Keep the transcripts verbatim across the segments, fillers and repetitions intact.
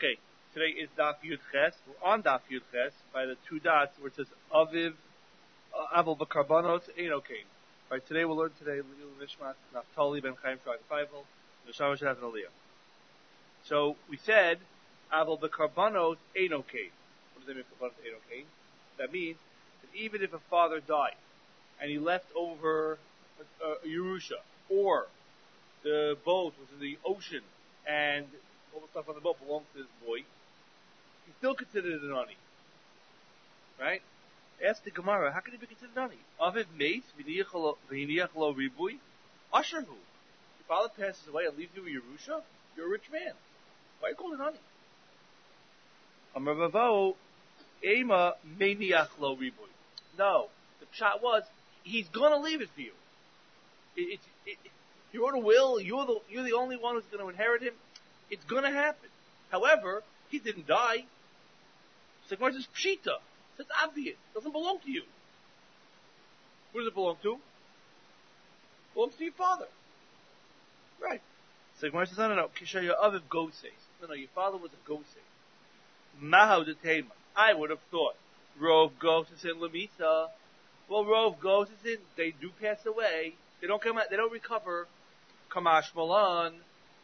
Okay, today is Daf Yud Ches. We're on Daf Yud Ches by the two dots where it says Aviv, uh, Aval B'Karbanos, Ein Okay. Right, today we'll learn today Lil Nishmat, Naftali Ben Chaim Shag Feivel, Neshama should have an Aliyah. So we said Aval B'Karbanos, Ein Okay. What does that mean? Karbanos, Ein Okay. That means that even if a father died and he left over a, a Yerusha, or the boat was in the ocean and all the stuff on the boat belonged to this boy, he's still considered an ani. Right? Ask the Gemara, how can he be considered an ani? Aviv meis v'hiniach lo ribui asherhu. Your father passes away and leaves you a Yerusha, you're a rich man. Why are you called an ani? Amar Ravo ema meiniach lo ribui. No, the shot was he's gonna leave it for you. It, it, it, it, you wrote a will. You're the you're the only one who's going to inherit him. It's going to happen. However, he didn't die. It's like, where's this pshita? It's obvious. It doesn't belong to you. Who does it belong to? It belongs to your father. Right. It's like, where's this? No, no, no. Kishaya Aviv Goses. No, no, your father was a Goses. Mahau Detema. I would have thought. Rov Goses and Lamisa. Well, Rov Goses in, they do pass away. They don't come out, they don't recover. Kamash Malan.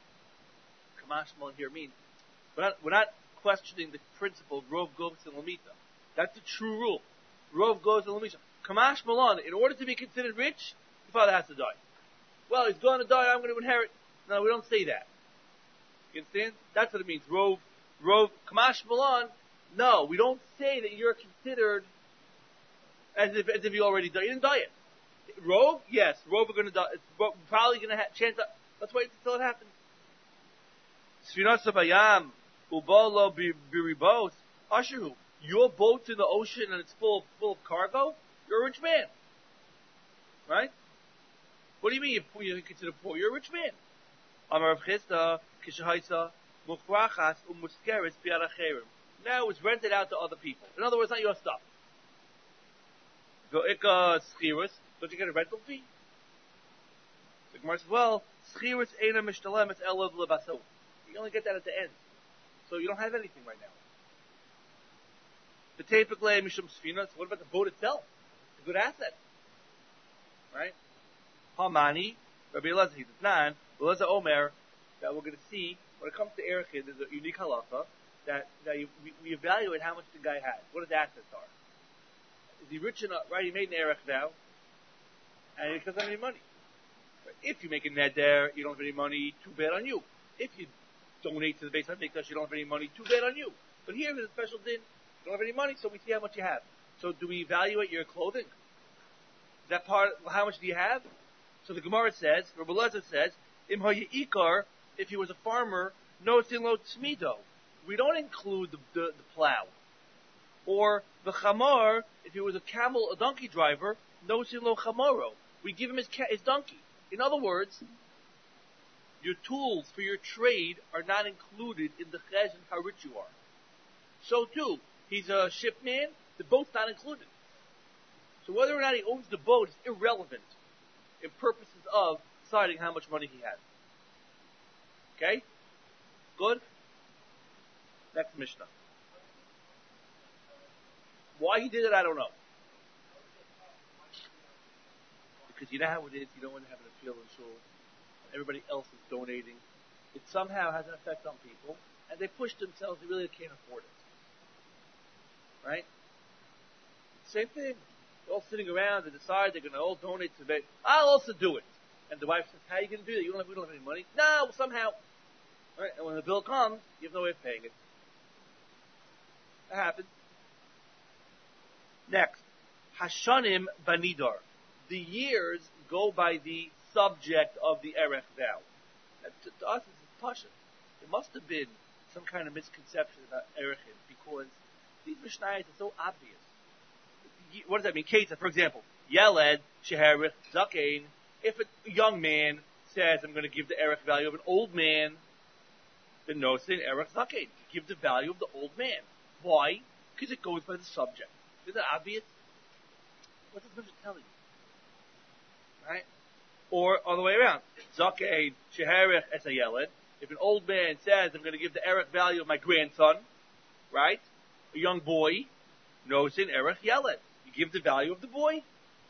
Kamash Malan here means, we're not, we're not questioning the principle of Rov Goses and Lamita. That's the true rule. Rov Goses and Lamita. Kamash Malan, in order to be considered rich, the father has to die. Well, he's going to die, I'm going to inherit. No, we don't say that. You understand? That's what it means. Rov, Rov, Kamash Malan. No, we don't say that you're considered as if, as if you already died. You didn't die yet. Rove? Yes. Rove are going to die. It's probably going to have chance. Let's wait until it happens. Sfinat Sabayam, Ubalo Biribos, Asheru. Your boat's in the ocean and it's full, full of cargo? You're a rich man. Right? What do you mean you're, you're considered poor? You're a rich man. Amar Rav Chisda, Kishahaisa, Mufrachas, Umuskeres, Biaracherim. Now it's rented out to other people. In other words, not your stuff. Go'ika Schirus. Don't you get a rental fee? The Gemara says, well, Schirus Eina Mishtalem, it's Elov Lebaso. You only get that at the end. So you don't have anything right now. The Tepikle Mishum Sfina, so what about the boat itself? It's a good asset. Right? Hamani, Rabbi Elazar, he says, Nan, Elazar Omer, that we're going to see, when it comes to Erechin, there's a unique halacha, that, that you, we, we evaluate how much the guy has, what his assets are. Is he rich enough? Right, he made an Erech now, and he doesn't have any money. If you make a neder, you don't have any money, too bad on you. If you donate to the Beis HaMikdash, you don't have any money, too bad on you. But here, there's a special din, you don't have any money, so we see how much you have. So do we evaluate your clothing? Is that part, how much do you have? So the Gemara says, Rabbi Elazar says, Im ha'yikar, if he was a farmer, no lo tzmido. We don't include the, the, the plow. Or the chamor, if he was a camel, a donkey driver, no lo chamoro. We give him his, ca- his donkey. In other words, your tools for your trade are not included in the ches and how rich you are. So too, he's a shipman, the boat's not included. So whether or not he owns the boat is irrelevant in purposes of deciding how much money he has. Okay? Good? Next Mishnah. Why he did it, I don't know. Because you know how it is, you don't want to have an appeal in shul. Everybody else is donating. It somehow has an effect on people, and they push themselves, they really can't afford it. Right? Same thing. They're all sitting around, they decide they're going to all donate to the bed. I'll also do it. And the wife says, how are you going to do that? You don't have, we don't have any money. No, well, somehow. Right? And when the bill comes, you have no way of paying it. That happens. Next, Hashanim Banidar. The years go by the subject of the Erech vow. That, to, to us, it's Pasha. There must have been some kind of misconception about Erechin because these Mishnayos are so obvious. What does that mean? Ketza, for example, Yeled, Sheherich, Zakein. If a young man says, I'm going to give the Erech value of an old man, then no, it's an Erech Zakein. Give the value of the old man. Why? Because it goes by the subject. Isn't that obvious? What's this Mishnah telling you? Right? Or on the way around. Zakein, Sheherich, Es HaYeled. If an old man says, I'm going to give the erech value of my grandson, right? A young boy, nosin erech yelet. You give the value of the boy.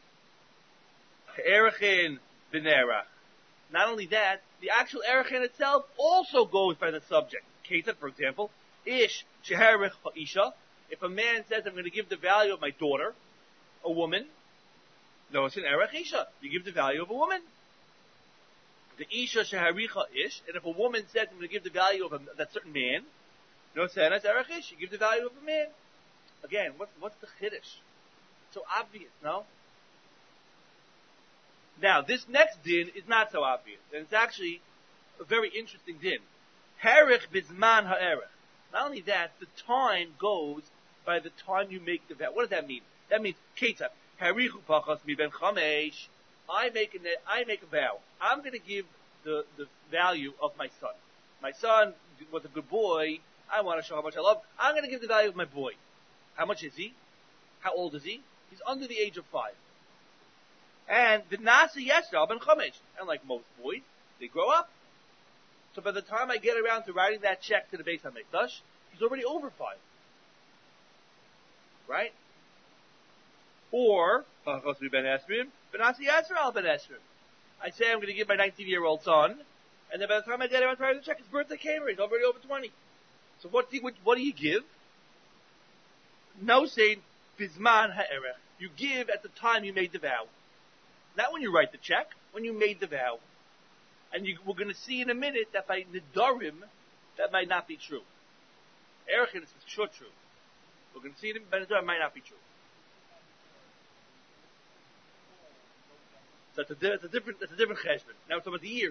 Erechin b'nerach. Not only that, the actual erechin itself also goes by the subject. Ketzad, for example, ish sheherich ha'isha. If a man says, I'm going to give the value of my daughter, a woman, nosin erech isha. You give the value of a woman. The isha sheharicha ish, and if a woman says, I'm going to give the value of a, that certain man, no senas erech ish, you give the value of a man. Again, what's, what's the chiddush? So obvious, no? Now, this next din is not so obvious, and it's actually a very interesting din. Herich bizman ha'erech. Not only that, the time goes by the time you make the vow. What does that mean? That means, ketzad, harichu pachas mi ben chamesh. I make a, I make a vow. I'm going to give the, the value of my son. My son was a good boy. I want to show how much I love him. I'm going to give the value of my boy. How much is he? How old is he? He's under the age of five. And the Nasi Yesra ben Chamesh. And like most boys, they grow up. So by the time I get around to writing that check to the Beis HaMikdash, he's already over five. Right? Or, I say I'm going to give my nineteen-year-old son, and then by the time I get around to writing the check, his birthday came, he's already over twenty. So what do you, what do you give? No saying, Bizman ha'erech. You give at the time you made the vow. Not when you write the check, when you made the vow. And you, we're going to see in a minute that by Nidarim, that might not be true. Erechin is for sure true. We're going to see it by Nidarim, might not be true. So it's a, it's a different, it's a different cheshbon. Now it's about the years.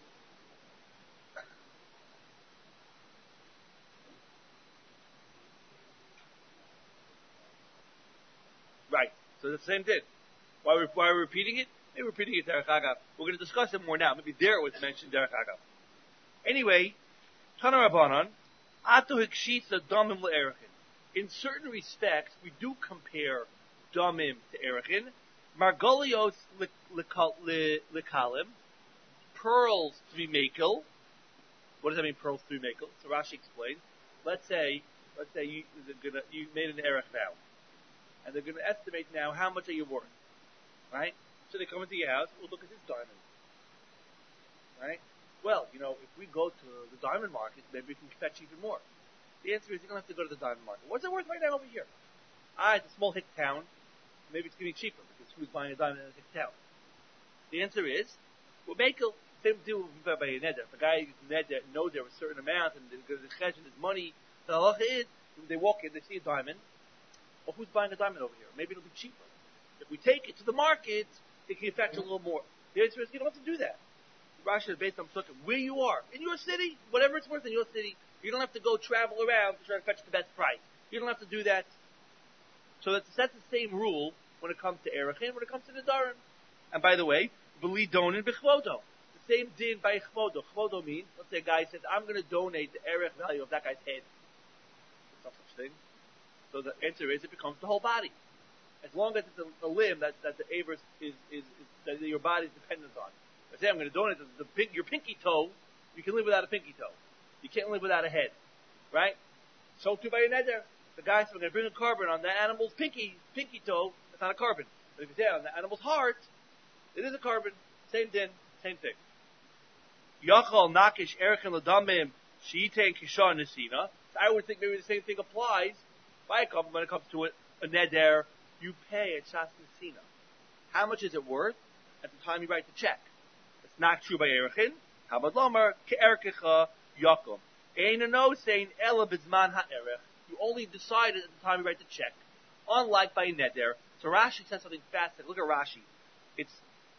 Right. So it's the same thing. Why are we, why are we repeating it? Maybe we're repeating it Derech Agav. We're going to discuss it more now. Maybe there it was mentioned Derech Agav. Anyway, Tana Rabbanan, Atu Hikshitza Damim LeErechin. In certain respects, we do compare Damim to Erechin. Margolios Lekalim. Pearls to be makel. What does that mean, pearls to be makel? So Rashi explains. Let's say, let's say you, gonna, you made an Erech vow. And they're going to estimate now how much are you worth. Right? So they come into your house, we'll look at this diamond. Right? Well, you know, if we go to the diamond market, maybe we can fetch even more. The answer is you don't have to go to the diamond market. What's it worth right now over here? Ah, it's a small hick town. Maybe it's going to be cheaper because who's buying a diamond in a hick town? The answer is, we'll make a same deal by a neder. If a guy neder knows there a certain amount and the chesh and his money, the halacha is, when they walk in, they see a diamond. Well, who's buying a diamond over here? Maybe it'll be cheaper. If we take it to the market, it can fetch a little more. The answer is you don't have to do that. Rashi is based on where you are. In your city, whatever it's worth in your city, you don't have to go travel around to try to fetch the best price. You don't have to do that. So that's, that's the same rule when it comes to Erechin, when it comes to Nidarim. And by the way, B'li donin b'chvodo. The same din by chvodo. Chvodo means, let's say a guy says, I'm going to donate the Erech value of that guy's head. There's no such thing. So the answer is it becomes the whole body. As long as it's a, a limb that, that the aver is, is, is, that your body is dependent on. I say I'm going to donate the, the pink, your pinky toe, you can live without a pinky toe. You can't live without a head. Right? So too by your neder. The guy says I'm going to bring a carbon on that animal's pinky, pinky toe, it's not a carbon. But if you say on the animal's heart, it is a carbon. Same din, same thing. Yachal nakish erechin l'damim sheitein kisha nesina. I would think maybe the same thing applies by a carbon when it comes to a, a neder. You pay a shas nesina. How much is it worth at the time you write the check? It's not true by erechin. How about lomer ke'erkecha yakum? Ein no saying ela bizman ha'erech. You only decide it at the time you write the check. Unlike by a neder. So Rashi says something fascinating. Look at Rashi. It's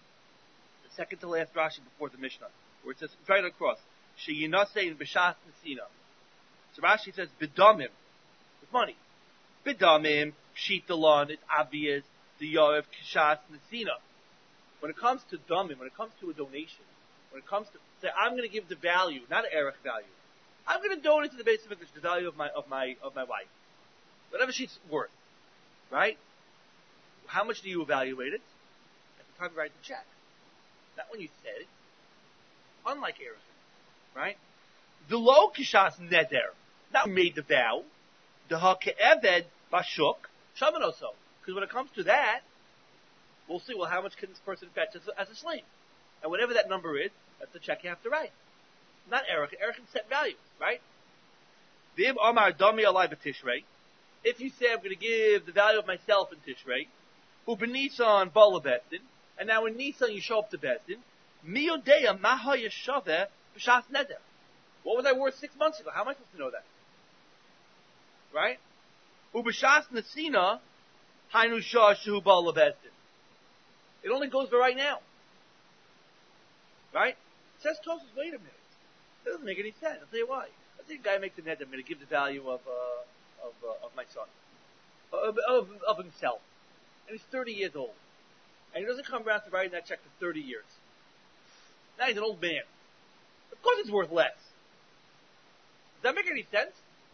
the second to last Rashi before the Mishnah, where it says right across sheyinasein b'shas nesina. So Rashi says b'damim, with money. B'damim pshitalan. It's obvious. The yoav k'shas nesina. When it comes to damim, when it comes to a donation, when it comes to say I'm going to give the value, not an erech value. I'm going to donate to the base of English the value of my of my of my wife, whatever she's worth, right? How much do you evaluate it? At the time you write the check, not when you said it. Unlike Erechin, right? The lo kishas neder. Not made the vow. The ha ke'eved bashuk. Shamanoso. Because when it comes to that, we'll see, well, how much can this person fetch as a, as a slave? And whatever that number is, that's the check you have to write. Not Erech. Erech can set values, right? Vim Amar Dami Alai B'Tishrei. If you say, I'm going to give the value of myself in Tishrei, U'B'Nisan Bala Bezdin, and now in Nisan you show up to Bezdin, Miyodeya Maha Yeshaveh B'Shas Neder. What was I worth six months ago? How am I supposed to know that? Right? U'B'Shas Nesina Hainu Shah Shehu Bala Bezdin. It only goes for right now. Right? It says Tosfos, wait a minute. That doesn't make any sense. I'll tell you why. I think a guy makes a net, I'm going to give the value of, uh, of, uh, of my son. Of, of, of himself. And he's thirty years old. And he doesn't come around to writing that check for thirty years. Now he's an old man. Of course it's worth less. Does that make any sense?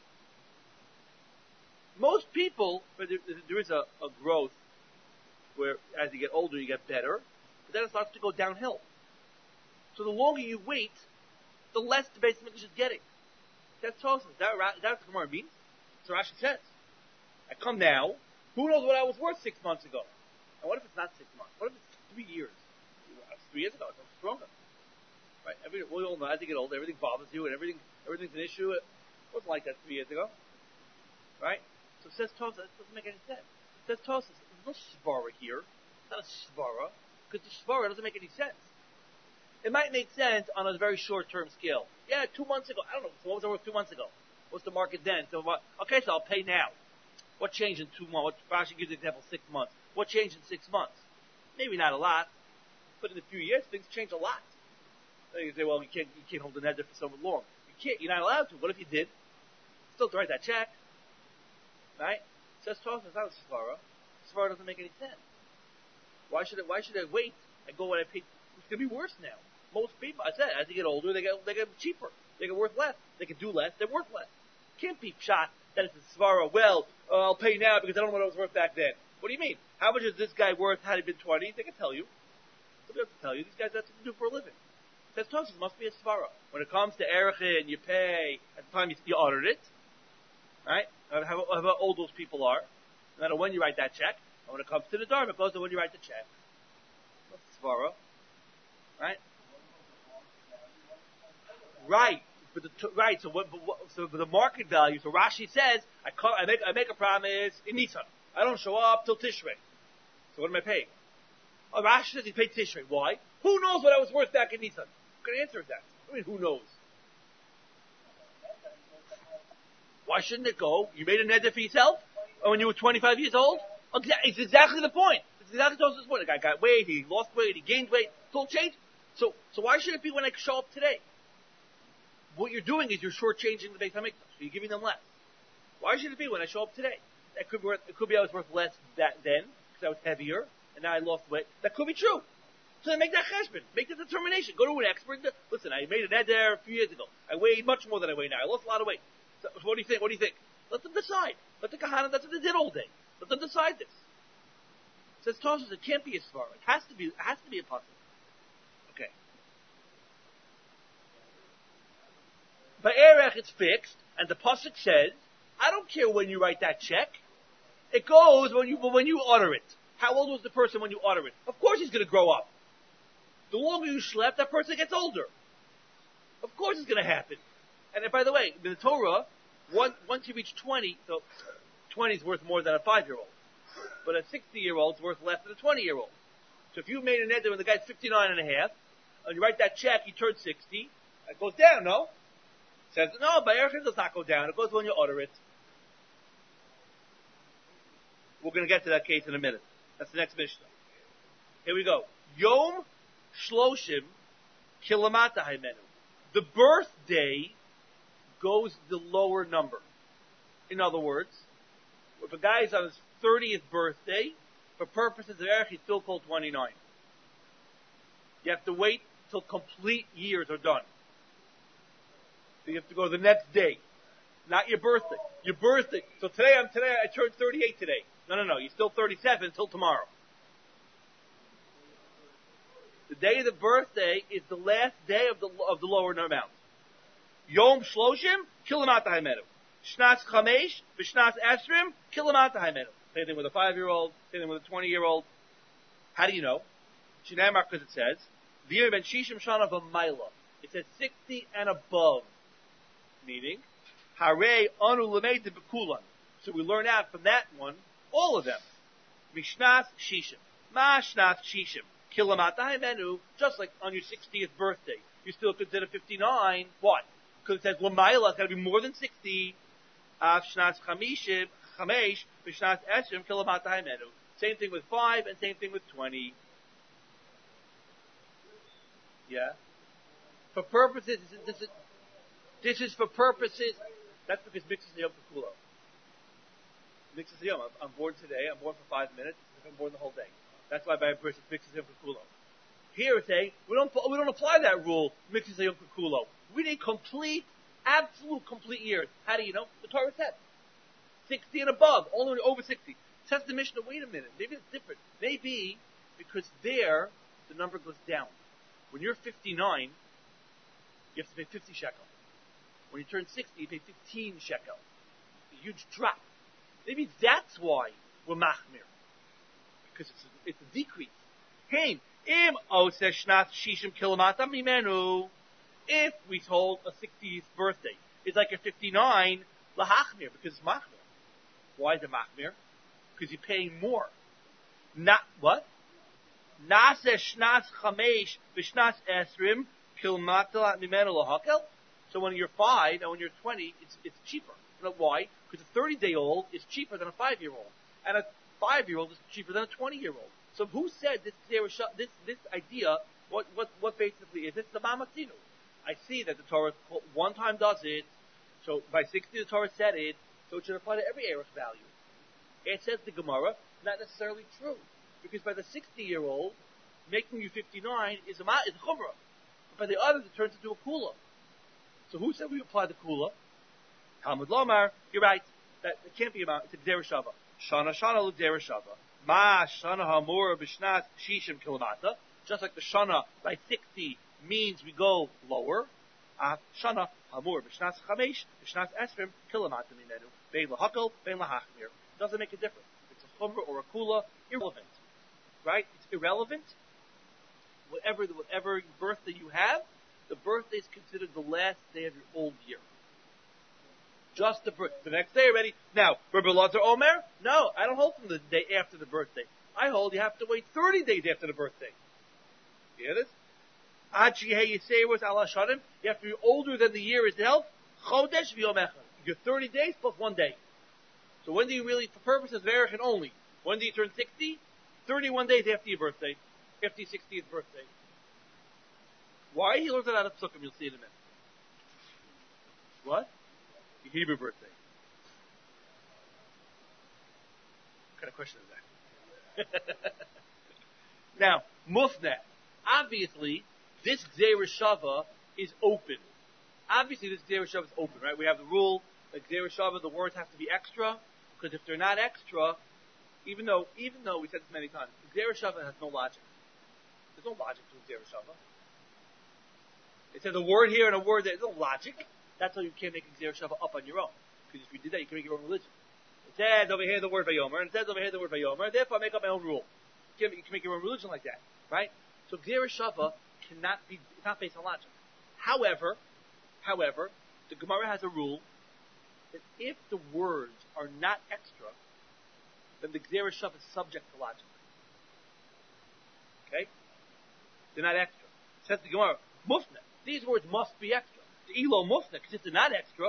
Most people, but there, there is a, a growth where as you get older you get better, but then it starts to go downhill. So the longer you wait, the less the base Mikdash is getting. That's Tosfos. Is that, is that what the Gemara means? So Rashi says. I come now, who knows what I was worth six months ago? And what if it's not six months? What if it's three years? Three years ago, I was stronger. Right? Every, we all know as you get older, everything bothers you and everything, everything's an issue. It wasn't like that three years ago. Right? So it says Tosfos, that doesn't make any sense. It says Tosfos, there's no svara here. It's not a svara, because the svara doesn't make any sense. It might make sense on a very short-term scale. Yeah, two months ago. I don't know. So what was I worth two months ago? What's the market then? So what, okay, so I'll pay now. What changed in two months? Rashi gives the example six months. What changed in six months? Maybe not a lot, but in a few years things change a lot. Then you say, well, you can't you can't hold the neder for so long. You can't. You're not allowed to. What if you did? Still to write that check, right? It says Tosfos, it's not a svara. Svara doesn't make any sense. Why should I, Why should I wait and go when I pay? It's going to be worse now. Most people, I said, as they get older, they get they get cheaper. They get worth less. They can do less. They're worth less. Can't be shot that it's a svara. Well, uh, I'll pay now because I don't know what I was worth back then. What do you mean? How much is this guy worth had he been twenty? They can tell you. They have to tell you. These guys have to do for a living. That's Tosfos must be a svara. When it comes to erechin, you pay at the time you, you ordered it, right? How, how old those people are. No matter when you write that check. And when it comes to the dharma, it goes to when you write the check. That's svara, right? Right, but the right. So what? what so the market value. So Rashi says, I call, I make I make a promise in Nisan. I don't show up till Tishrei. So what am I paying? Oh, Rashi says he paid Tishrei. Why? Who knows what I was worth back in Nisan? What kind of answer is that? I mean, who knows? Why shouldn't it go? You made a neder for yourself when you were twenty-five years old. It's exactly the point. It's exactly the point. The guy got weight, he lost weight, he gained weight. It's all changed. So, so why should it be when I show up today? What you're doing is you're shortchanging the Beis Hamikdash. So you're giving them less. Why should it be when I show up today? That could be worth, it could be I was worth less that then because I was heavier and now I lost weight. That could be true. So then make that cheshbon. Make the determination. Go to an expert. Listen, I made an neder a few years ago. I weighed much more than I weigh now. I lost a lot of weight. So what do you think? What do you think? Let them decide. Let the kahana. That's what they did all day. Let them decide this. It says Tosfos, it can't be a svara. It has to be. It has to be a puzzle. Okay. By Erech, it's fixed, and the pasuk says, I don't care when you write that check. It goes when you when you order it. How old was the person when you order it? Of course he's going to grow up. The longer you slept, that person gets older. Of course it's going to happen. And by the way, in the Torah, one, once you reach twenty, so twenty is worth more than a five-year-old. But a sixty-year-old is worth less than a twenty-year-old. So if you made a neder when the guy's fifty-nine and a half, and you write that check, he turns sixty, it goes down, no? It says, no, by Erech it does not go down. It goes when you order it. We're going to get to that case in a minute. That's the next Mishnah. Here we go. Yom Shloshim Kilamata Haimenu. The birthday goes the lower number. In other words, if a guy is on his thirtieth birthday, for purposes of Erech, he's still called twenty-nine. You have to wait till complete years are done. So you have to go the next day. Not your birthday. Your birthday. So today, I'm today, I turned thirty-eight today. No, no, no. You're still thirty-seven until tomorrow. The day of the birthday is the last day of the of the lower amount. Yom Shloshim, Kilamata Haimenu. Shnaz Chamesh, Vishnaz Esrim, Kilamata Haimenu. Same thing with a five-year-old, same thing with a twenty-year-old. How do you know? Shinamar, because it says, V'yir ben Shishim Shana V'mayla. It says sixty and above. Meaning, Hare Anu Lamei Bekulan. So we learn out from that one, all of them. Mishnaz Shishim. Ma Shnaz Shishim. Kilamata Haimenu, just like on your sixtieth birthday. You still consider fifty-nine. What? Because it says Lamayla, it's got to be more than sixty. Av Shnaz Chamishim, Chamesh, Mishnaz Esrim, Kilamata Haimenu. Same thing with five, and same thing with twenty. Yeah? For purposes, this is, this is for purposes, that's because Mixes Yom Kikulo. Mixes Yom, I'm, I'm born today, I'm born for five minutes, I'm born the whole day. That's why by a person Mixes Yom Kikulo. Here it's saying, we don't, we don't apply that rule, Mixes Yom Kikulo. We need complete, absolute complete years. How do you know? The Torah said. sixty and above, only over sixty. Says the Mishnah, wait a minute, maybe it's different. Maybe because there, the number goes down. When you're fifty-nine, you have to pay fifty shekel. When you turn sixty, you pay fifteen shekel. A huge drop. Maybe that's why we're machmir. Because it's a, it's a decrease. Hey, im oseh shnat shishim kilamata mimenu. If we told a sixtieth birthday is like a fifty-nine, lahachmir, because it's machmir. Why is it machmir? Because you're paying more. Not, what? Naseh shnat chamesh v'shnat esrim kilamata mimenu lahakel. So when you're five and when you're twenty, it's, it's cheaper. You know why? Because a thirty-day-old is cheaper than a five-year-old. And a five-year-old is cheaper than a twenty-year-old. So who said this this this idea, what what what basically is? It's the Mamatzinu. I see that the Torah one time does it, so by sixty the Torah said it, so it should apply to every Erech value. It says the Gemara, not necessarily true. Because by the sixty-year-old, making you fifty-nine is a, is a Chumrah. But by the others, it turns into a Kula. So who said we apply the Kula? Talmud Lomar, you're right. That it can't be about, it's a Gzera Shava. Shana Shana L'Gzera Shava. Ma Shana Hamur B'Shnat Shishim Kilamata. Just like the Shana by sixty means we go lower. Ah, Shana Hamur B'Shnat Chamesh B'Shnat Esrim Kilamata Mimenu. Bein L'Hakel, Bein L'Hachmir. Doesn't make a difference. If it's a Chumrah or a Kula, irrelevant. Right? It's irrelevant. Whatever, whatever birthday you have, the birthday is considered the last day of your old year. Just the birth. The next day already. Now, Rabbi Lazar Omer? No, I don't hold from the day after the birthday. I hold you have to wait thirty days after the birthday. You hear this? You have to be older than the year itself. Chodesh v'yom echad. You're thirty days plus one day. So when do you really, for purposes of Erech and only, when do you turn sixty? thirty-one days after your birthday. After your sixtieth birthday. Why? He learns that out of Psukim. You'll see it in a minute. What? Your Hebrew birthday. What kind of question is that? Now, Mufneh. Obviously, this Gzera Shava is open. Obviously, this Gzera Shava is open, right? We have the rule that Gzera Shava, the words have to be extra, because if they're not extra, even though, even though we said this many times, Gzera Shava has no logic. There's no logic to Gzera Shava. It says a word here and a word there. There's no logic. That's why you can't make a Gzera Shava up on your own. Because if you did that, you can make your own religion. It says over here the word Vayomer, and it says over here the word Vayomer, therefore I make up my own rule. You can, you can make your own religion like that. Right? So Gzera Shava cannot be, it's not based on logic. However, however, the Gemara has a rule that if the words are not extra, then the Gzera Shava is subject to logic. Okay? They're not extra. Says the Gemara, Mufneh. These words must be extra. The Elo Mufneh, because if they're not extra,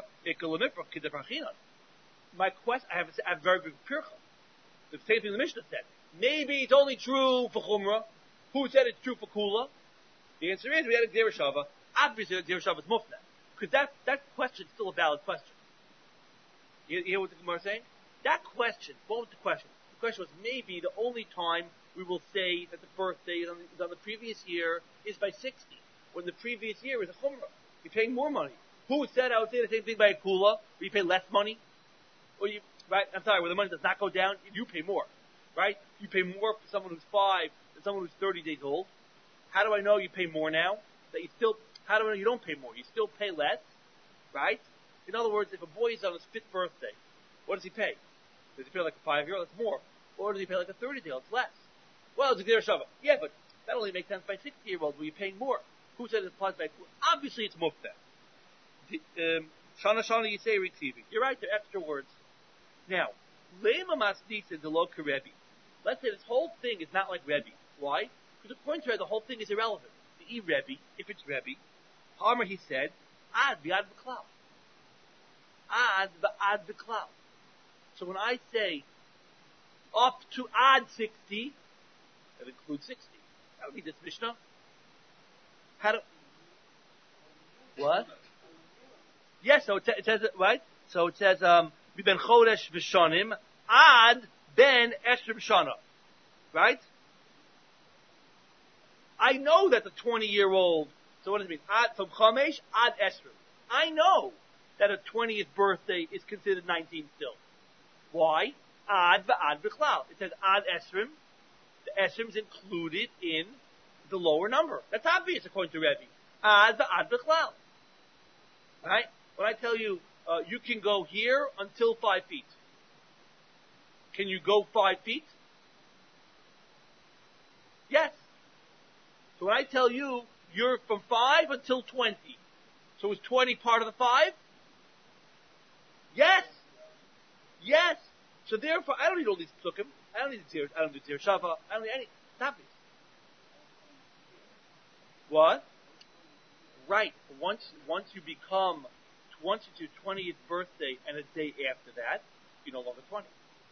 my question, I have a, I have a very big pircha. The same thing the Mishnah said. Maybe it's only true for Chumrah. Who said it's true for Kula? The answer is we had a Gzera Shava. Obviously, the Gzera Shava is Mufneh. Because that, that question is still a valid question. You, you hear what the Gemara is saying? That question, what was the question? The question was maybe the only time we will say that the birthday is on the, is on the previous year is by sixty. When the previous year is a Chumrah. You're paying more money. Who said I would say the same thing by a Kula, where you pay less money? Or you, right? I'm sorry, where the money does not go down, you pay more. Right? You pay more for someone who's five than someone who's thirty days old. How do I know you pay more now? That you still, how do I know you don't pay more? You still pay less, right? In other words, if a boy is on his fifth birthday, what does he pay? Does he pay like a five-year-old? That's more. Or does he pay like a thirty-year-old? It's less. Well, it's a Gdir Shava. Yeah, but that only makes sense by sixty-year-olds where you're paying more. Who said it applies by four? Obviously, it's Mufteh. Um, Shana Shana Yisei receiving. You're right, they're extra words. Now, Lema Masnisa Delo Rebbe. Let's say this whole thing is not like Rebbe. Why? Because according to Rebbe, the whole thing is irrelevant. The E Rebbe, if it's Rebbe, Harmer he said, Ad V'ad V'Klal. Ad V'ad V'Klal. So when I say up to Ad sixty, that includes sixty. That would be this Mishnah. How do, what? Yes, so it, it says, right? So it says, um, Ben Chodesh V'Shonim, Ad Ben Esher V'Shana. Right? I know that the twenty-year-old, so what does it mean? Ad, from Chomesh, Ad Esher. I know that a twentieth birthday is considered nineteen still. Why? Ad V'ad V'Klal. It says Ad Esrim. The Esrim is included in the lower number. That's obvious according to Rebbe. Ad V'ad V'Klal. Right? When I tell you, uh, you can go here until five feet. Can you go five feet? Yes. So when I tell you, you're from five until twenty. So is twenty part of the five? Yes. Yes. So therefore, I don't need all these psukim. I don't need the tir. I don't need tir shava. I don't need any. Stop it. What? Right. Once once you become once it's your twentieth birthday and a day after that, you're no longer twenty.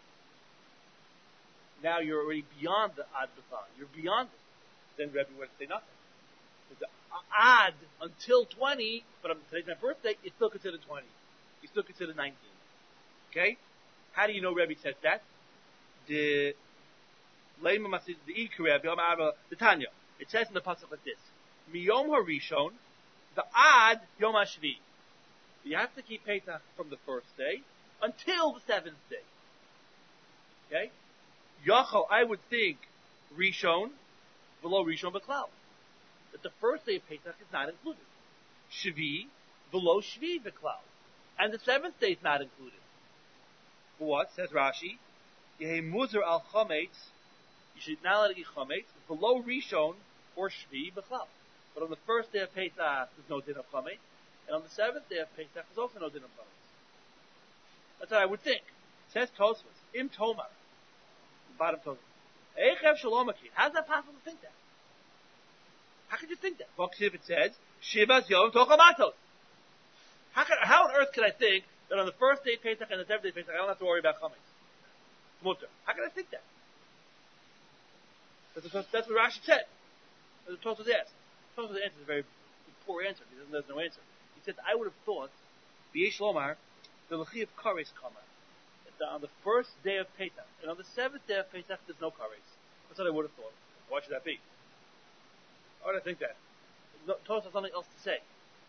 Now you're already beyond the ad b'chal. You're beyond it. Then Rebbe would say nothing. The ad until twenty, but on today's my birthday, it's still considered twenty. It's still considered nineteen. Okay? How do you know Rebbe says that? The Leima Masid the Ikar Rebbe the Tanya. It says in the pasuk like this: Miyom Harishon, the ad Yom Hashvi. You have to keep Pesach from the first day until the seventh day. Okay? Yachal, I would think Rishon, below Rishon B'Klal. That the first day of Pesach is not included. Shvi, below Shvi B'Klal. And the seventh day is not included. For what? Says Rashi, Yehe Muzar al Chometz, you should not let it eat Chometz, below Rishon or Shvi B'Klal. But on the first day of Pesach, there's no din of Chometz. And on the seventh day of Pesach, there's also no din of Chometz. That's what I would think. Says Tosfos, Im Tomar. Bottom Tosfos. Eichev Shalomaki. How's that possible to think that? How could you think that? If it says, Shivas Yom Tochamatos. How could, how on earth could I think that on the first day of Pesach and the seventh day of Pesach, I don't have to worry about Chometz? Mutter. How could I think that? That's what, that's what Rashi said. That's what Tosfos asked. Tosfos' answer is a very poor answer. He doesn't, there's no answer. He said, I would have thought, B'yesh Lomar, the L'chi of Kares Kamar. That on the first day of Pesach, and on the seventh day of Pesach, there's no Kares. That's what I would have thought. Why should that be? Why would I think that? No, Tosfos has something else to say.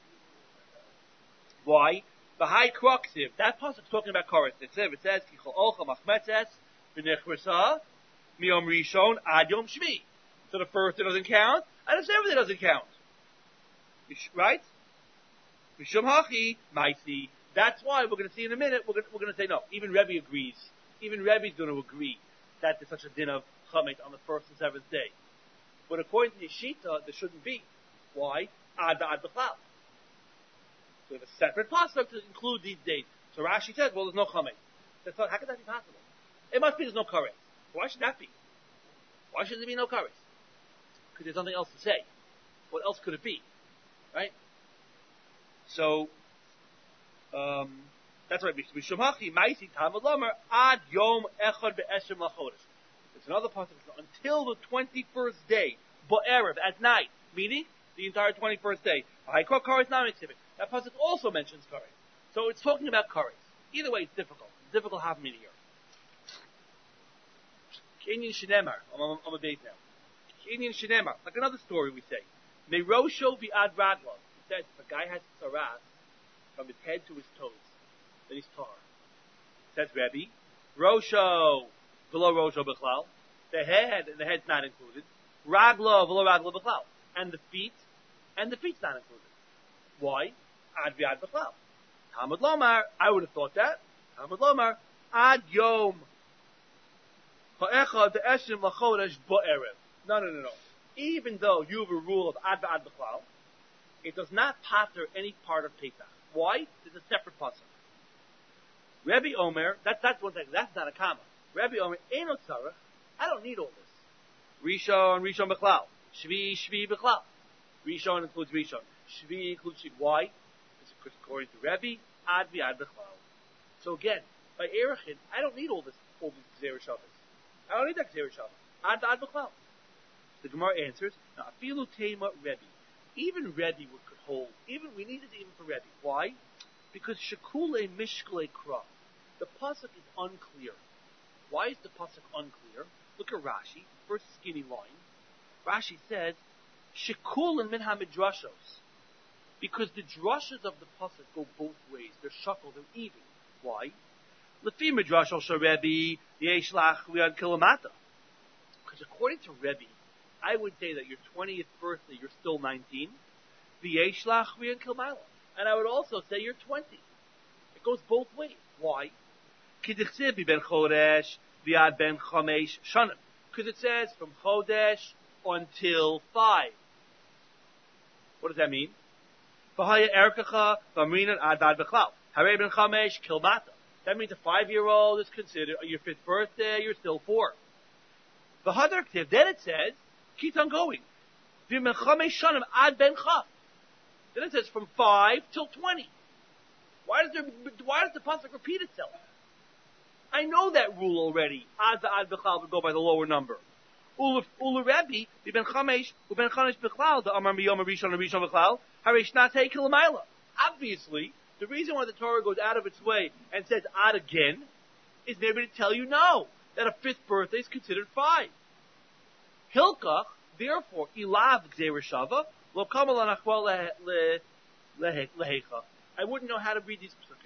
Why? The high cruxive. That pasuk is talking about Kares. It says, it says, Kichol Olcha Machmetzes, V'nechresa, Miyom Rishon, Ad Yom Shvi. So the first day doesn't count, and the seventh day doesn't count. Right? Mishum Hachi, Maisi. That's why we're going to see in a minute, we're going, to, we're going to say no. Even Rebbe agrees. Even Rebbe's going to agree that there's such a din of Chometz on the first and seventh day. But according to Yeshita, there shouldn't be. Why? Ad Ad B'Klal. So we have a separate pasuk to include these days. So Rashi says, well, there's no Chometz. That's not, how could that be possible? It must be there's no Kares. Why should that be? Why should there be no Kares? Because there's nothing else to say. What else could it be? Right? So, um, that's right. Mishumhachi Maisi Talmud Lomer Ad Yom Echad Be'Esrim Lachodesh. There's another pasuk until the twenty-first day, Bo'erev, at night, meaning the entire twenty-first day. I call Kares not exhibit. That pasuk also mentions Kares. So it's talking about Kares. Either way, it's difficult. It's difficult half a minute here. Kinyan Shinemar. I'm, I'm a base now. Kinyan Shinemar. Like another story we say. Meirosho Bi'ad Raglo. It says if a guy has tzaras from his head to his toes, then he's tar. Says Rebbe. Rosho below Rosho B'Klal. The head, the head's not included. Raglo below Raglo B'Klal. And the feet, and the feet's not included. Why? Ad Bi'ad B'Klal. Talmud Lomar, I would have thought that. Talmud Lomar, Ad Yom Ha'echad De'eshim L'chodesh Bo'erev. No, no, no, no. Even though you have a rule of Ad Ba'ad B'chlal, it does not pater any part of Pesach. Why? It's a separate pasuk. Rabbi Omer, that, that's one thing, that's not a comma. Rabbi Omer, Eino Tzarech, I don't need all this. Rishon, Rishon B'chlal. Shvi, Shvi B'chlal. Rishon includes Rishon. Shvi includes Shvi. Why? Because according to Rabbi, Ad B'ad B'chlal. So again, by Erechin, I don't need all this, all these Gzera Shabbos. I don't need that Gzera Shabbos. Ad B'ad B'chlal. The Gemara answers, now, Afilu Tema Rebbe. Even Rebbe would could hold. Even we need it even for Rebbe. Why? Because Shekule Mishkle Kra. The pasuk is unclear. Why is the pasuk unclear? Look at Rashi, first skinny line. Rashi says, Shekule Min HaMidrashos. Because the drushes of the pasuk go both ways. They're shuffled, they're even. Why? Lefi Midrashos Rebbe Yeshlach Liad Kilamata. Because according to Rebbe, I would say that your twentieth birthday, you're still nineteen. V'yeshlach v'yan kilmaila. And I would also say you're twenty. It goes both ways. Why? K'dichsiv ben chodesh v'yad ben chamesh shanim. Because it says from chodesh until five. What does that mean? V'haya erkacha v'amrinan adad b'chlal. Harei ben chamesh kilmata. That means a five-year-old is considered, your fifth birthday, you're still four. V'hadar k'tiv, then it says, keep on going. Then it says from five till twenty. Why does there, why does the pasuk repeat itself? I know that rule already. Ad ad b'chlal would go by the lower number. Ulu Rebbe, the ben chamesh, u ben chamesh b'chlal, the amar miyom rishon rishon b'chlal, harei shnatei kilamayla. Obviously, the reason why the Torah goes out of its way and says ad again is maybe to tell you no, that a fifth birthday is considered five. Hilkach, therefore, ilav gzera shava, lo kamal anachwa lehecha. I wouldn't know how to read these psukim.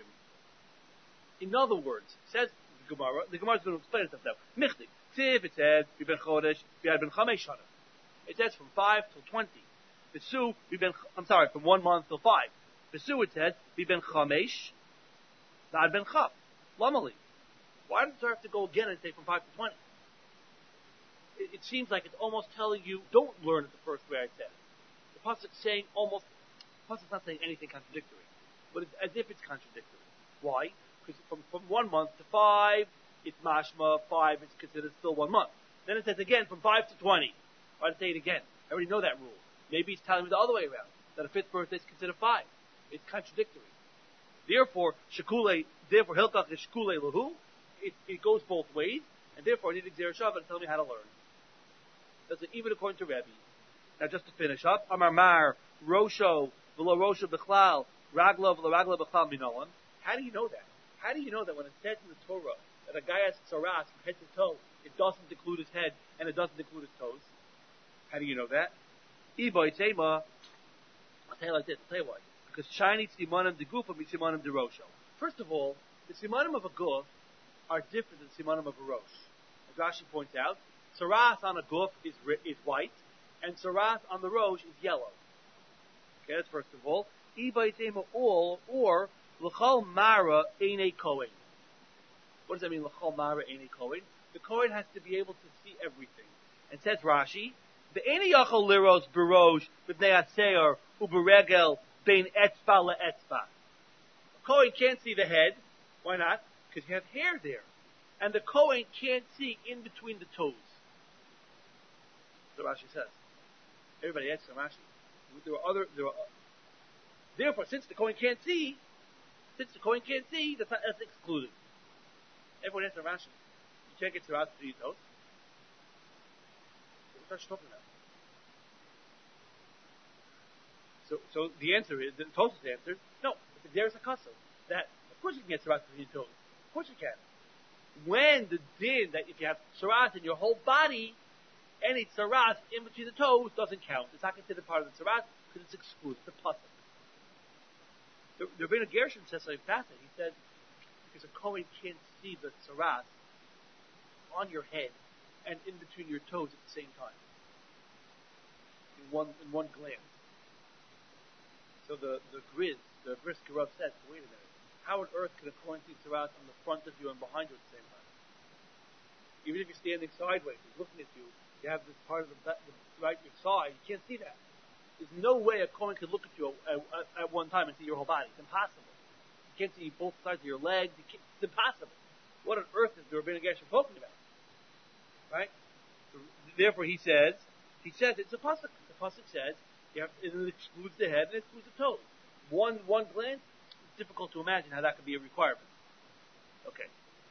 In other words, says the Gemara, the Gemara is going to explain itself now. Michtik, tiv, it says, v'ben chodesh, v'yad ben chamesh shana. It says from five till twenty. V'su, v'ben, I'm sorry, from one month till five. V'su, it says, v'ben chamesh, v'ad ben chav. Lamali. Why does it have to go again and say from five to twenty? It, it seems like it's almost telling you, don't learn it the first way I said. The pasuk's saying almost, the pasuk's not saying anything contradictory, but it's as if it's contradictory. Why? Because from, from one month to five, it's mashma, five is considered still one month. Then it says again, from five to twenty. Why did it say it again? I already know that rule. Maybe he's telling me the other way around, that a fifth birthday is considered five. It's contradictory. Therefore, shekule, therefore, hilkach is shekule lahu. It, it goes both ways, and therefore I need Gzera Shava to tell me how to learn. That's it, even according to Rebbe. Now just to finish up, Amar Mar, Rosho, V'lo Rosho B'chlal, Raglo V'lo Raglo B'chlal Minolan. How do you know that? How do you know that when it says in the Torah that a guy has tzaras from head to toe, it doesn't include his head and it doesn't include his toes? How do you know that? Iboy Tema, I'll tell you like this, I'll tell you why. Because shiny simanim de gufa mi simanim de rosho. First of all, the simanim of a guf are different than simanim of a rosh. As Rashi points out, tzaras on a guf is is white, and tzaras on the rosh is yellow. Okay, that's first of all. Iboy Tema all, or l'chol mara eine kohen. What does that mean, l'chol mara eine kohen? The kohen has to be able to see everything. And says Rashi, the eine yachol liros berosh b'bnei atzeor uberegel bein etzba le'etzba. A kohen can't see the head. Why not? Because you have hair there. And the kohen can't see in between the toes. That's what Rashi says. Everybody asks Rashi. There are other, there are, therefore, since the kohen can't see, since the kohen can't see, that's, not, that's excluded. Everyone asks Rashi. You can't get tzaras to your toes. What's Rashi talking about? So, so the answer is, the Tosfos answers, no, there's a custom that, of course you can get tzaras between your toes. Of course you can. When the din that if you have tzaras in your whole body, any tzaras in between the toes doesn't count. It's not considered part of the tzaras because it's excluded. It's a pasuk. The, the Rebbeinu Gershon says something fascinating. He said, because a kohen can't see the tzaras on your head and in between your toes at the same time. In one, in one glance. So the, the Grizz, the Brisker Rav says, wait a minute. how on earth can a Kohen see Tzaras on the front of you and behind you at the same time? Even if you're standing sideways, he's looking at you, you have this part of the, the right your side, you can't see that. There's no way a Kohen could look at you at, at, at one time and see your whole body. It's impossible. You can't see both sides of your legs. You can't, it's impossible. What on earth is the Rabbeinu Gershom talking about? Right? So, therefore, he says, he says it's a pasuk. The pasuk says you have, it excludes the head and it excludes the toes. One one glance, it's difficult to imagine how that could be a requirement. Okay.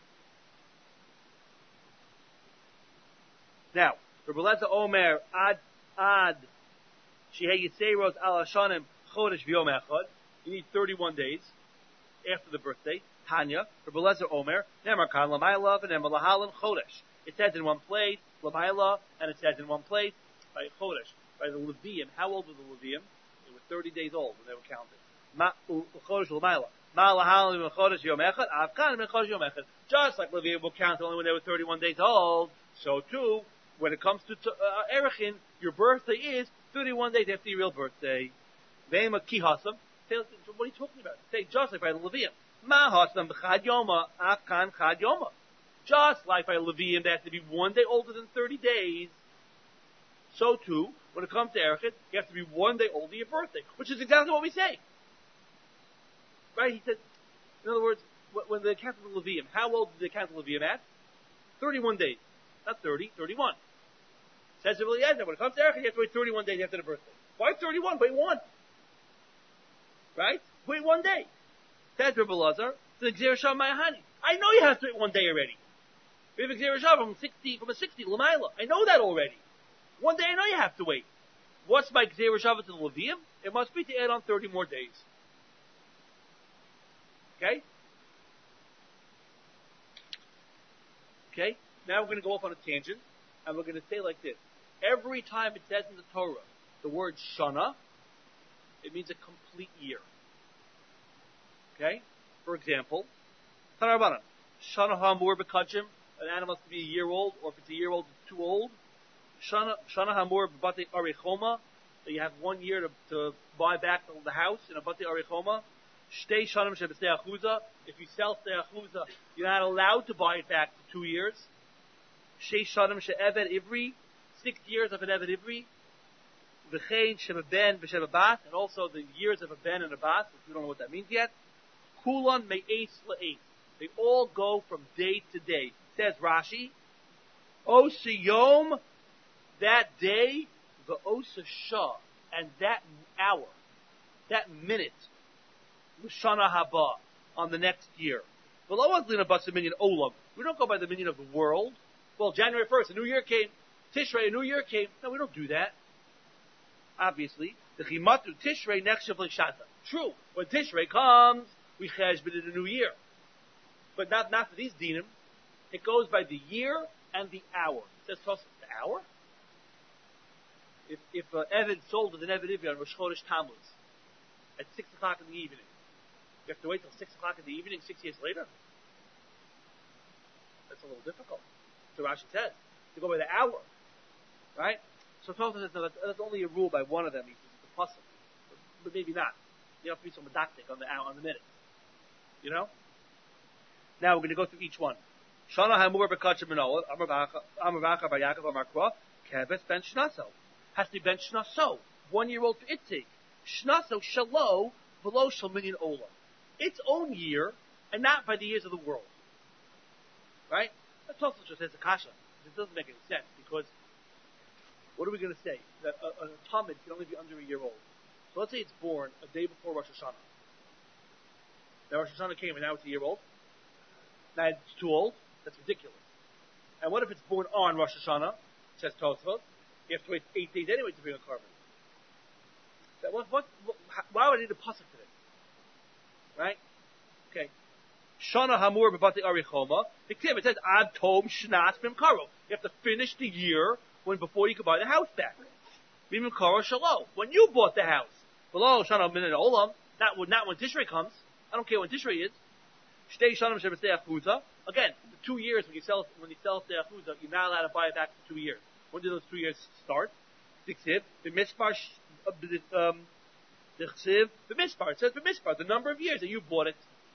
Now, Rabbi Elazar Omer ad ad shehei yiseirot al hashanim chodesh v'yom echad. You need thirty-one days after the birthday. Tanya, Rabbi Elazar Omer, Nemar kan l'mayla v'nemar lahalan chodesh. It says in one place l'mayla, and it says in one place by chodesh, by the Levium. How old were the Levium? They were thirty days old when they were counted. Ma chodesh l'mayla. Ma lahalan v'chodesh v'yom echad. Avkan v'chodesh v'yom echad. Just like Levium will count only when they were thirty-one days old, so too, when it comes to uh, Erechin, your birthday is thirty-one days after your real birthday. Ve'ema kihasam. What are you talking about? Say just like by the Levium. Ma hasam b'chad yoma afkan chad yoma. Just like by Levium, they have to be one day older than thirty days. So too, when it comes to Erechin, you have to be one day older your birthday, which is exactly what we say. Right? He said, in other words, when they counted the Levium, how old did they count the Levium at? thirty-one days. Not thirty, thirty-one. Says Rabbi Eliezer, when it comes to Erechin, you have to wait thirty-one days after the birthday. Why thirty-one? Wait one. Right? Wait one day. Says Rabbi Eliezer, it's an Gzera Shav Mayahani. I know you have to wait one day already. We have a Gzera Shav from sixty, from a sixty, L'mayla. I know that already. One day I know you have to wait. What's my Gzera Shav to the Levium? It must be to add on thirty more days. Okay? Okay? Now we're going to go off on a tangent, and we're going to say like this. Every time it says in the Torah the word Shana, it means a complete year. Okay? For example, Tanarabana, Shana Hamur Bekachim, an animal has to be a year old, or if it's a year old, it's too old. Shana Shana Hamur Bate Arichoma, that you have one year to, to buy back the house in a Bate Arichoma. Shtei Shanim Shebestei Achuza, if you sell Stei Achuza, you're not allowed to buy it back for two years. Shei Shanim She'eved Ivri, six years of an Eved Ivri. V'chein Shebeben V'Shebabas, and also the years of a Ben and a Bas, which we don't know what that means yet. Kulan Me'es La'es. They all go from day to day. Says Rashi, Osa Yom, that day, the Osa Shah, and that hour, that minute, L'Shana Haba, on the next year. We don't go by the minion of the world. Well, January first, a new year came. Tishrei, a new year came. No, we don't do that. Obviously, the Chimatu Tishrei next Shav L'Shata. True, when Tishrei comes, we cheshbon in a new year. But not, not for these dinim. It goes by the year and the hour. It says Tosfos, the hour? If, if uh, Evan sold with an Eved Ivri on Rosh Chodesh Tammuz at six o'clock in the evening, you have to wait till six o'clock in the evening, six years later? That's a little difficult. So Rashi says, to go by the hour. Right? So Tosfos says, no, that's, that's only a rule by one of them. He says, it's a puzzle. But, but maybe not. You have to be some medactic on the hour, on the minutes. You know? Now we're going to go through each one. Shana Hamur Bekachim Menoah, Amar Vacha Bar Yaakov Amar Kra, Keves Ben Shnaso. Has to be Ben Shnaso. One year old for its sake. Shnaso Shalo, below Shalminyan Olam. Its own year, and not by the years of the world. Right? That's also just says a kasha. It doesn't make any sense, because what are we going to say? That a, a Talmud can only be under a year old. So let's say it's born a day before Rosh Hashanah. Now Rosh Hashanah came and now it's a year old. Now it's too old. That's ridiculous. And what if it's born on Rosh Hashanah? Says Tosfos. You have to wait eight days anyway to bring a carbon. So what, what, what, why would I need a pasuk for this? Right? Okay. Shana Hamur B'Bati Arichoma. It says Ad Tom Shnas B'Mkaro. You have to finish the year when before you can buy the house back. B'Mkaro Shalom. When you bought the house. Below Shana Min Olam. Not when, not when Tishrei comes. I don't care when Tishrei is. Shtei Shanim Shebestei Achuza. Again, the two years when you sell when you sell Stei Achuza, you're not allowed to buy it back for two years. When do those two years start? Diksiv, the mispar, um, the chsiv, the mispar. It says the mispar, the number of years that you bought it.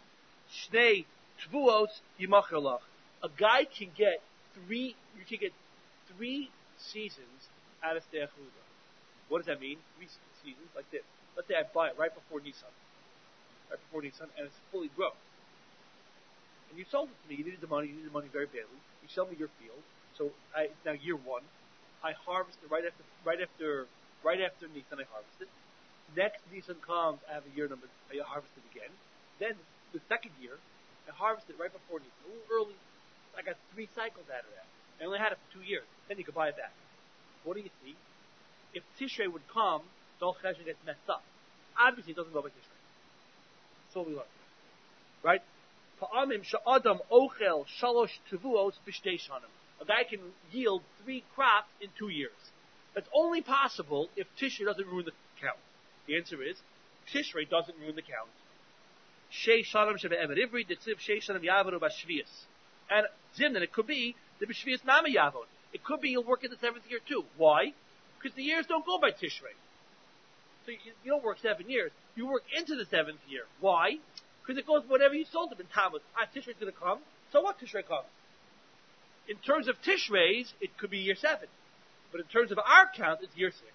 Shnei Tvuos Yimachelach. A guy can get three, you can get three seasons out of Sdei Chuda. What does that mean? Three seasons, like this. Let's say I buy it right before Nisan. Right before Nisan, and it's fully grown. And you sold it to me, you needed the money, you needed the money very badly. You sell me your field. So I, it's now year one. I harvest it right after, right after, right after Nisan, I harvest it. Next Nisan comes, I have a year number, I harvest it again. Then, the second year, I harvest it right before Nisan, a little early. I got three cycles out of that. I only had it for two years. Then you could buy it back. What do you see? If Tishrei would come, the whole cheshire gets messed up. Obviously, it doesn't go by Tishrei. That's what we learn. Right? Pa'amim sha'adam ochel shalosh tevuos b'shtei shanim. A guy can yield three crops in two years. That's only possible if Tishrei doesn't ruin the count. The answer is, Tishrei doesn't ruin the count. Shei shanim shebe'emet ivri, detziv shei shanim yavaru b'shvius. And Zimnan, it could be the b'shvius nama yavod. It could be you'll work in the seventh year too. Why? Because the years don't go by Tishrei. So you, you don't work seven years. You work into the seventh year. Why? Because it goes whatever you sold them in Tammuz. Ah, Tishrei's going to come. So what? Tishrei comes. In terms of Tishrei's, it could be year seven. But in terms of our count, it's year six.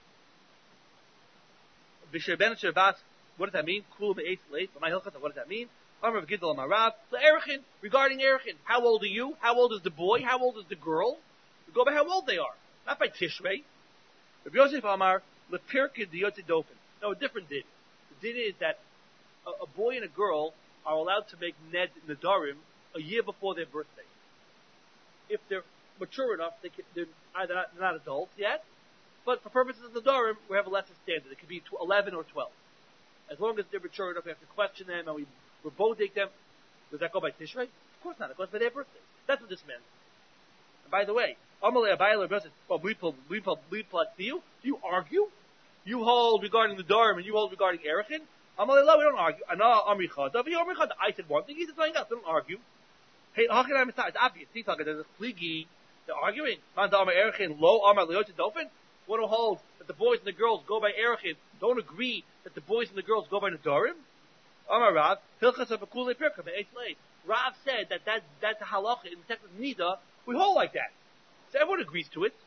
B'sher ben Shervat, what does that mean? Kul be'etz leit. What does that mean? Amar v'gidol amarav. So Erichin, regarding Erichin, how old are you? How old is the boy? How old is the girl? We go by how old they are, not by Tishrei. Rabbi Yosef Amar, lepirkid diyotze dofen. No, a different din. The din is that a, a boy and a girl are allowed to make ned nadarim a year before their birthday. If they're mature enough, they can, they're either not, they're not adults yet, but for purposes of nadarim, we have a lesser standard. It could be eleven or twelve. As long as they're mature enough, we have to question them and we we bodek them. Does that go by Tishrei? Of course not. It goes by their birthday. That's what this meant. And by the way, Amalei Abayla says, "Well, we pull, we pull, we pull to you. Do you argue? You hold regarding the Dorim and you hold regarding Erichin. Amalei, we don't argue. Ana Amri Chada. I said one thing. He said something else. We don't argue. Hey, how can I miss? It's obvious. See, there's a pligi. They're arguing. Man da Amar Erichin lo Amar Leotze Dofen. Want to hold that the boys and the girls go by Erichin. Don't agree that the boys and the girls go by the Dorim. Amar Rav, Hilchas Abakule Pirka, Be'etlei. Rav said that, that that's a halacha in the text of Nida. We hold like that. So everyone agrees to it.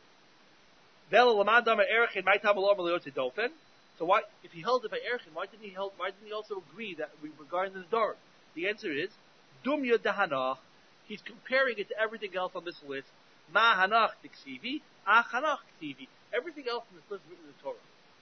So why, if he held it by Erichin, why didn't he hold, why didn't he also agree that we regarding the Dorim? The answer is, Dumya Dahanach. He's comparing it to everything else on this list. Ma Hanach Tiksivi, Ah Hanach Tiksivi. Everything else on this list is written in the Torah.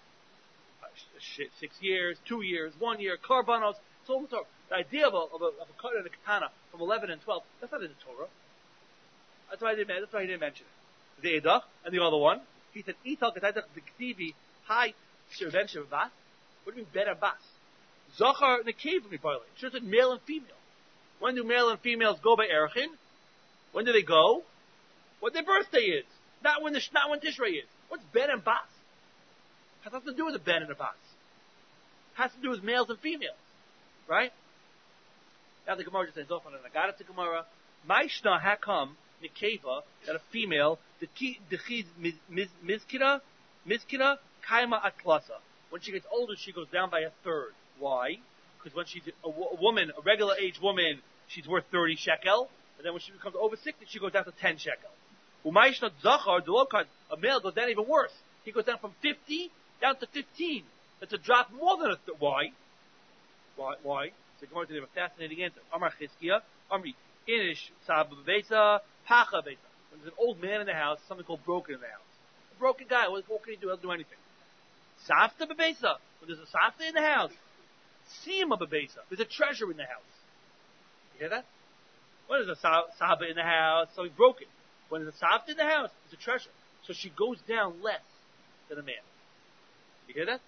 Six years, two years, one year, karbanos, it's all in the Torah. The idea of a, of a, of a cut and a katana from eleven and twelve, that's not in the Torah. That's why I didn't, that's why he didn't mention it. The Edach, and the other one, he said, Ital Ketaytach Diktivi, Hai, Shirven Shirvat. What do you mean, Ben Abbas? Zachar Nekev Miparle. It should have said male and female. When do male and females go by Erichin? When do they go? What their birthday is. Not when the, not when Tishrei is. What's Ben and Bas? Has nothing to do with the Ben and the Bas. Has to do with males and females. Right? Now the Gemara just says, Zofan and I got it to Gemara. Maishna hakam Nekeva, that a female, the chiz mizkina, mizkina, kaima atlasa. When she gets older, she goes down by a third. Why? Because when she's a, a woman, a regular age woman, she's worth thirty shekel, and then when she becomes over sixty, she goes down to ten shekel. Umayishna zachar, a male goes down even worse. He goes down from fifty down to fifteen. That's a drop more than a third. Why? Why? Why? So Gemara today have a fascinating answer. Amar Chizkiya, Amri, Inish, Saba Besa, Pacha Besa. When there's an old man in the house, something called broken in the house. A broken guy, what, what can he do? He doesn't do anything. Safta Besa. When there's a Safta in the house, Sima Besa. There's a treasure in the house. You hear that? When there's a Saba in the house, something broken. When there's a Safta in the house, there's a treasure. So she goes down less than a man. You hear that?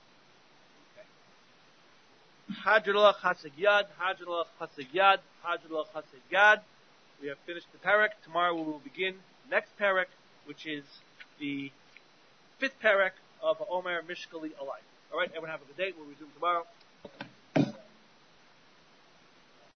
Hadrullah Chasig Yad, Hadrullah Chasig Yad, Hadrullah Chasig Yad. We have finished the parak. Tomorrow we will begin the next parak, which is the fifth parak of Omer Mishkali Alai. Alright, everyone have a good day. We'll resume tomorrow.